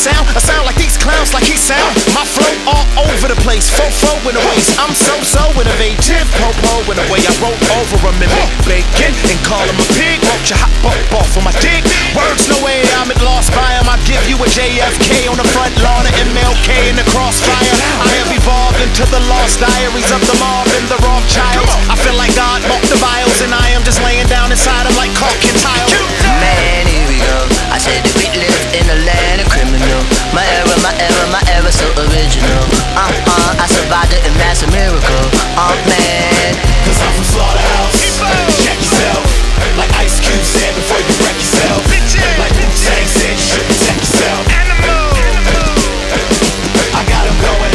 sound? I sound like these clowns, like he sound. My flow all over the place, fo in the waist. I'm so innovative, po in the way I wrote over him and make bacon and call him a pig. Won't you hop up off of my dick? Words, no way I'm at lost by him. I give you a JFK on the front lawn of MLK in the crossfire. I have evolved into the lost diaries of the mob and the Rothschilds. I feel like God bought the vials and I am just laying down inside him like caulk and tile. Man, here we go. I said that we live in a land of criminal. My era, so original. I survived it and that's a miracle. Man. Cause I'm from Slaughterhouse. Check yourself. Like Ice Cube said before you wreck yourself. Like Wu-Tang said you should protect yourself. I got him going.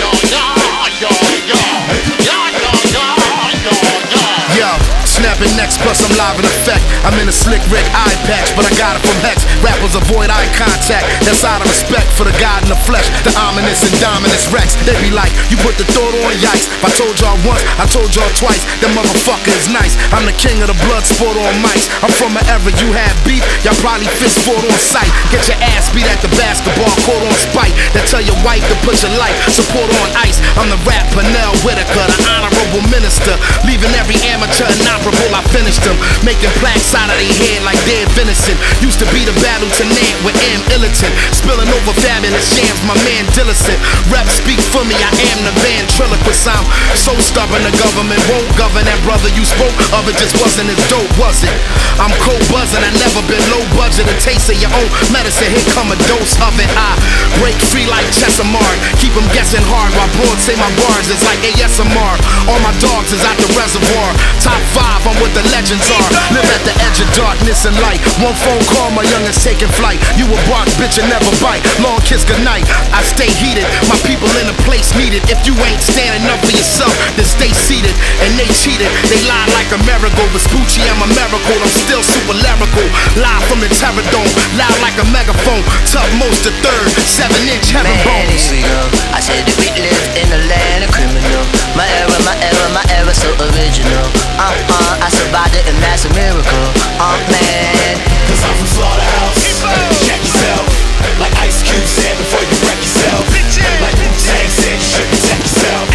Yo, snapping next, plus I'm live in effect. I'm in a slick Rick eye patch, but I got it from Hex. Rappers avoid eye contact, that's out of respect for the God in the flesh. The ominous and dominus Rex. They be like, you put the thought on, yikes. If I told y'all once, I told y'all twice. That motherfucker is nice. I'm the king of the blood sport on mics. I'm from an era you had beef, y'all probably fist fought on sight. Get your ass beat at the basketball court on spite. That tell your wife to put your life support on ice. I'm the rap Pernell Whitaker, the honorable minister. Leaving every amateur inoperable, I finished them. Making plaques out of their head like dead venison. Used to be the battle tenant with M. Illiton. Spilling over fabulous jams, my man Dillicent. Rap speak for me, I am the ventriloquist. I'm so stubborn the government won't govern. That brother you spoke of, it just wasn't as dope, was it? I'm cold buzzing, I never been low budget. A taste of your own medicine, here come a dose of it. I break free like Chesimard. Keep them guessing hard while broads say my bars is like ASMR. All my dogs is out the reservoir. Top 5, I'm what the legends are. Live at the edge of darkness and light. One phone call, my youngest taking flight. You a bark, bitch, and never bite. Long kiss goodnight. I stay heated. My people in a place needed. If you ain't standing up for yourself, then stay seated. And they cheated. They lied like a miracle. Vespucci, I'm a miracle. I'm still super lyrical. Live from the Terror Dome. Loud like a megaphone. Top most the third. 7-inch heaven bones. Man, here we go. I said that we live in a land of criminal. My era, so original. I survived it and that's a miracle. Man. Cause I'm from Slaughterhouse. Check yourself. Like Ice Cube said before you wreck yourself. Like Wu-Tang said you should protect yourself.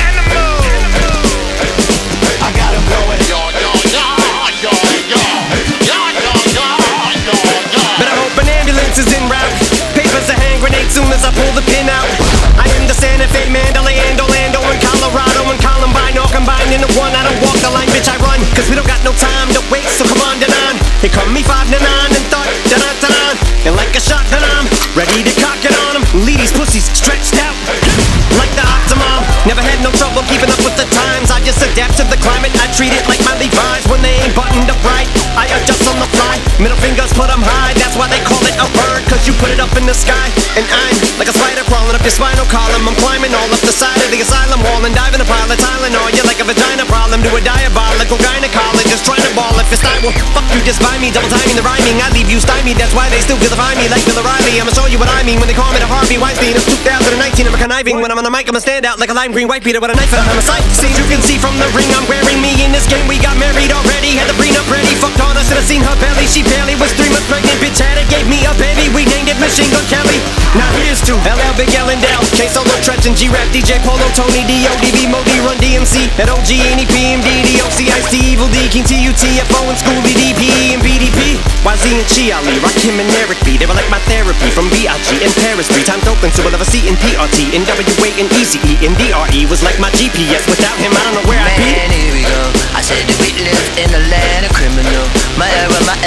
I got him going. Better hope an ambulance is en route. Papers a hand grenade soon as I pull the pin out. I am the Santa Fe, Mandalay, and Orlando, and Colorado, and Columbine, all combined into one. I don't walk the line, bitch, I run. Cause we don't got no time to waste, so come on, da-don. Here come me 5 to 9 and thought, da-da-da-da. And like a shotgun, I'm ready to cock it on them. Lead these pussies stretched out like the Optimum. Never had no trouble keeping up with the times. I just adapt to the climate. I treat it like my Levi's when they ain't buttoned up right. I adjust on the fly. Middle fingers put them high. That's why they call it a bird, cause you put it up in the sky. And I'm like a spider crawling up your spinal column. I'm climbing all up the side of the asylum wall and diving a pile of Tylenol. You're like a vagina problem to a diabolical gynecologist trying to ball if it's I will fuck you just by me. Double timing the rhyming. I leave you stymied. That's why they still vilify me like Bill O'Reilly. I'ma show you what I mean when they call me the Harvey Weinstein of 2019. I'm a conniving. When I'm on the mic, I'ma stand out like a lime green white beater with a knife and I'm a sight. See, you can see from the ring I'm wearing. Me in this game, we got married already. Had the prenup ready. Fucked on her, should've seen her belly. She barely was 3 months pregnant. Bitch had it, gave me a baby. We named it Machine Gun Kelly. Now here's to LL, Big L and Dell, K Solo, Tretch and G-Rap, DJ Polo, Tony, D.O.D.B, Modi, Run DMC, at OG, Annie, PMD, DOC, Ice-T, Evil D, King T.U.T.F.O, and Schoolie, DPE, and BDP. YZ and Chi Ali, Rakim and Eric B. They were like my therapy from B.I.G. and Paris 3 times open, so we'll have a C in PRT, NWA and ECE, and DRE was like my GPS. Without him, I don't know where I'd be. Man, here we go. I said that we live in a land of criminal. My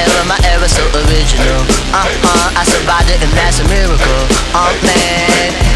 era, so original. I survived it and that's a miracle. Man.